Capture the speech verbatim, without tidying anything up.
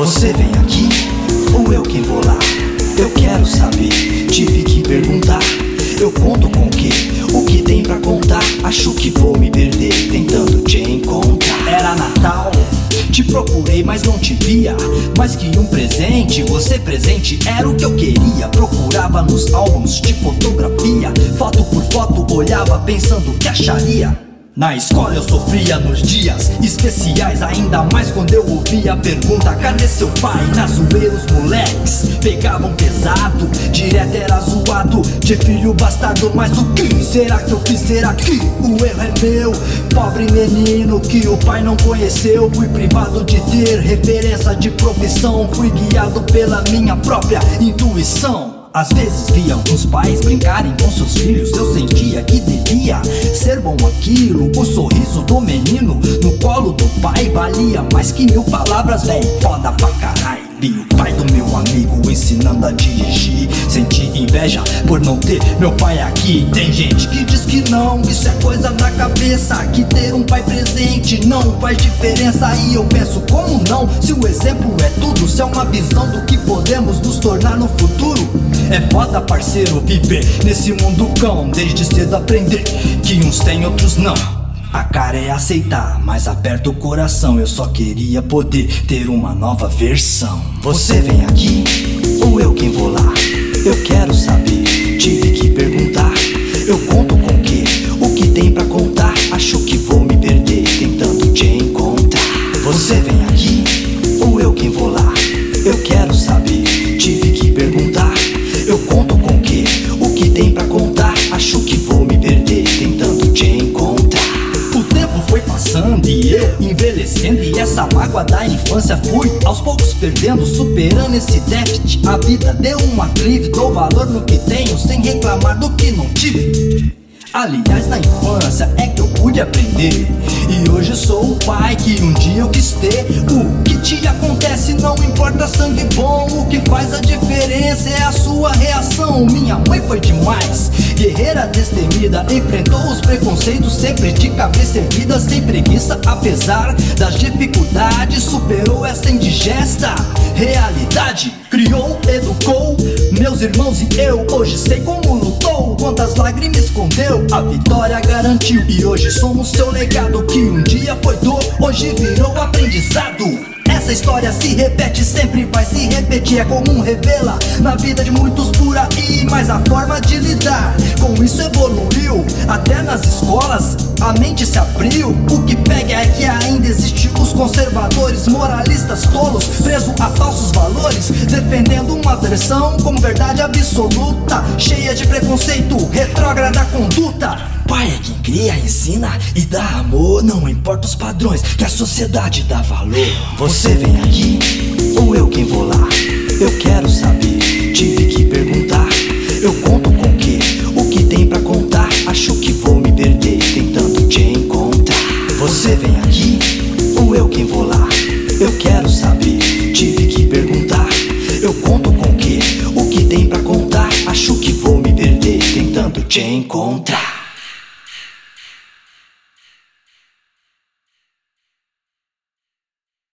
Você vem aqui ou eu quem vou lá? Eu quero saber, tive que perguntar. Eu conto com o quê? O que tem pra contar? Acho que vou me perder tentando te encontrar. Era Natal, te procurei mas não te via. Mais que um presente, você presente era o que eu queria. Procurava nos álbuns de fotografia, foto por foto olhava pensando que acharia. Na escola eu sofria nos dias especiais, ainda mais quando eu ouvia a pergunta: cadê seu pai? Na zoeira os moleques pegavam pesado, direto era zoado de filho bastardo. Mas o que será que eu fiz? Será que o erro é meu? Pobre menino que o pai não conheceu. Fui privado de ter referência de profissão, fui guiado pela minha própria intuição. Às vezes via alguns pais brincarem com seus filhos, eu sentia que devia ser bom aquilo. O sorriso do menino no colo do pai valia mais que mil palavras, véi, foda pra caralho. Vi o pai do meu amigo ensinando a dirigir, senti inveja por não ter meu pai aqui. Tem gente que diz que não, isso é coisa da cabeça, que ter um pai presente não faz diferença. E eu penso, como não? Se o exemplo é tudo, se é uma visão do que podemos nos tornar no futuro. É foda, parceiro, viver nesse mundo cão. Desde cedo aprender que uns têm, outros não. A cara é aceitar, mas aperta o coração. Eu só queria poder ter uma nova versão. Você vem aqui ou eu quem vou lá? Eu quero saber, tive que perguntar. Eu conto com o quê? O que tem pra contar? Acho que vou me perder tentando te encontrar. Você vem aqui ou eu quem vou lá? Eu quero saber, tive que perguntar. Eu conto com o quê? O que tem pra contar? Acho que vou me perder tentando te encontrar. O tempo foi passando e eu envelhecendo, e essa mágoa da infância fui aos poucos perdendo, superando esse déficit. A vida deu um aclive, dou valor no que tenho sem reclamar do que não tive. Aliás, na infância é que eu pude aprender, e hoje sou o pai que um dia eu quis ter. O que te acontece não importa, sangue bom. O que faz a diferença é a sua reação. Minha mãe foi demais, guerreira destemida, enfrentou os preconceitos sempre de cabeça erguida, sem preguiça apesar das dificuldades. Superou essa indigesta realidade, criou, educou meus irmãos e eu. Hoje sei como lutou, quantas lágrimas escondeu, a vitória garantiu. E hoje somos seu legado, que um dia foi dor, hoje virou aprendizado. Essa história se repete, sempre vai se repetir. É comum, revela na vida de muitos por aí, mas a forma de lidar com isso evoluiu. Até nas escolas a mente se abriu. O que pega é que ainda existe os conservadores, moralistas tolos, presos a falsos valores, defendendo uma versão como verdade absoluta, cheia de preconceito, retrógrada conduta. Pai é quem cria, ensina e dá amor, não importa os padrões que a sociedade dá valor. Você vem aqui ou eu quem vou lá? Eu quero saber, tive que perguntar. Eu conto com o quê? O que tem pra contar? Acho que vou me perder tentando te encontrar. Você vem aqui ou eu quem vou lá? Eu quero saber, tive que perguntar. Eu conto com o quê? O que tem pra contar? Acho que vou me perder tentando te encontrar.